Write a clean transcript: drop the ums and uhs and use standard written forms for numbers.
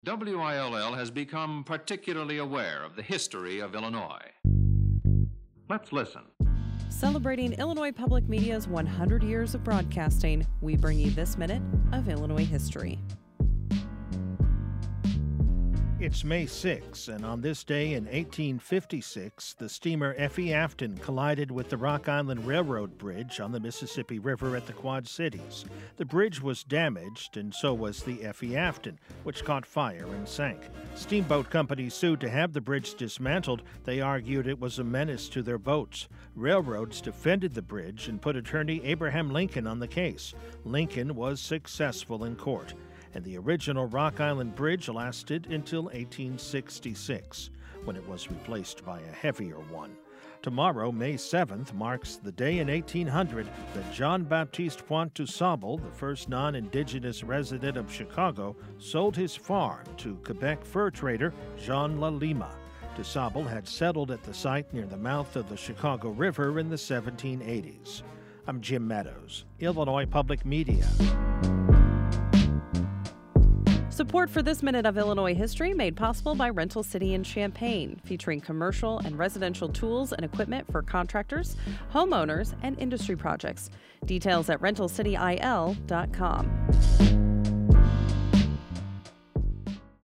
WILL has become particularly aware of the history of Illinois. Let's listen. Celebrating Illinois Public Media's 100 years of broadcasting, we bring you this minute of Illinois history. It's May 6, and on this day in 1856, the steamer F.E. Afton collided with the Rock Island Railroad Bridge on the Mississippi River at the Quad Cities. The bridge was damaged, and so was the F.E. Afton, which caught fire and sank. Steamboat companies sued to have the bridge dismantled. They argued it was a menace to their boats. Railroads defended the bridge and put attorney Abraham Lincoln on the case. Lincoln was successful in court, and the original Rock Island Bridge lasted until 1866, when it was replaced by a heavier one. Tomorrow, May 7th, marks the day in 1800 that John Baptiste Pointe du Sable, the first non-indigenous resident of Chicago, sold his farm to Quebec fur trader Jean Lalima. Du Sable had settled at the site near the mouth of the Chicago River in the 1780s. I'm Jim Meadows, Illinois Public Media. Support for this minute of Illinois history made possible by Rental City in Champaign, featuring commercial and residential tools and equipment for contractors, homeowners, and industry projects. Details at rentalcityil.com.